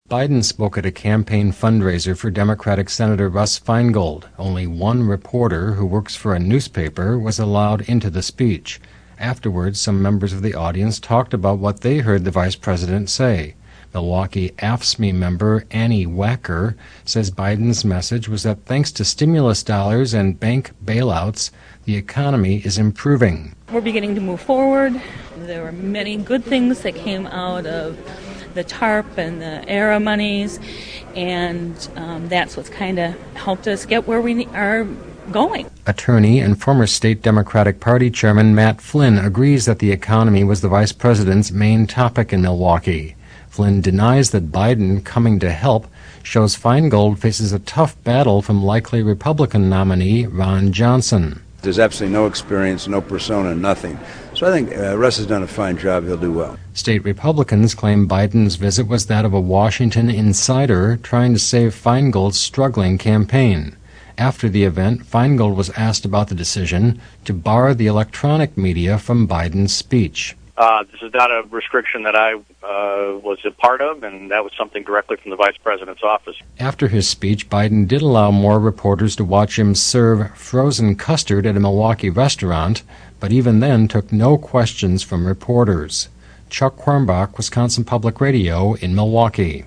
Biden spoke at a campaign fundraiser for Democratic Senator Russ Feingold. Only one reporter who works for a newspaper was allowed into the speech. Afterwards, some members of the audience talked about what they heard the vice president say. Milwaukee AFSCME member Annie Wacker says Biden's message was that thanks to stimulus dollars and bank bailouts, the economy is improving. We're beginning to move forward. There were many good things that came out of the TARP and the ERA monies, and that's what's kind of helped us get where we are going. Attorney and former state Democratic Party chairman Matt Flynn agrees that the economy was the vice president's main topic in Milwaukee. Flynn denies that Biden coming to help shows Feingold faces a tough battle from likely Republican nominee Ron Johnson. There's absolutely no experience, no persona, nothing. So I think Russ has done a fine job. He'll do well. State Republicans claim Biden's visit was that of a Washington insider trying to save Feingold's struggling campaign. After the event, Feingold was asked about the decision to bar the electronic media from Biden's speech. This is not a restriction that I was a part of, and that was something directly from the Vice President's office. After his speech, Biden did allow more reporters to watch him serve frozen custard at a Milwaukee restaurant, but even then took no questions from reporters. Chuck Quirmbach, Wisconsin Public Radio in Milwaukee.